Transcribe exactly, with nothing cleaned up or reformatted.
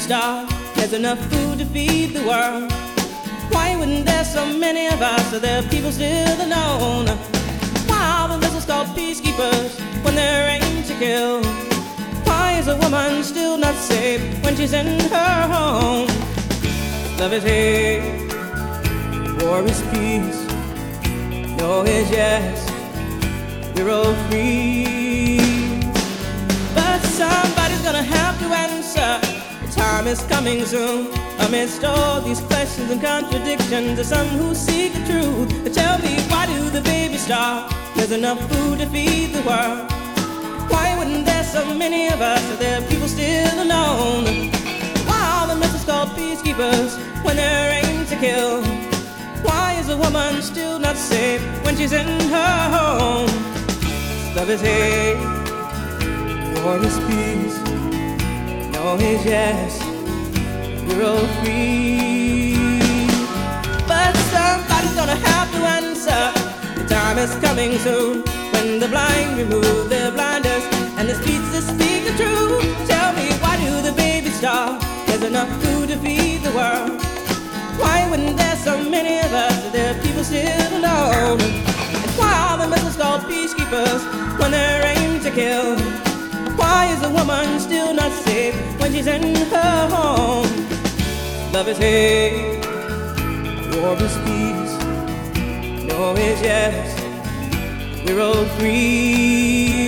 starve, there's enough food to feed the world. Why wouldn't there so many of us so there are people still alone? Why are the missiles called peacekeepers when they're aimed to kill? Why is a woman still not safe when she's in her home? Love is hate, war is peace. No is yes, we're all free. But somebody's gonna have to answer. The time is coming soon. Amidst all these questions and contradictions, there's some who seek the truth. But tell me, why do the babies starve? There's enough food to feed the world. Why wouldn't there so many of us so there are people still alone? Why are the missiles called peacekeepers when they're aimed to kill? Why is a woman still not safe when she's in her home? Love is hate, war is peace. No is yes, we're all free. But somebody's gonna have to answer. The time is coming soon when the blind remove their blinders and the streets that speak the truth. Tell me, why do the babies starve? There's enough food to feed the world. Why wouldn't there so many of us so there are people still alone? And why are the missiles called peacekeepers when they're aimed to kill? Why is a woman still not safe when she's in her home? Love is hate, war is peace. No is yes, we're all free.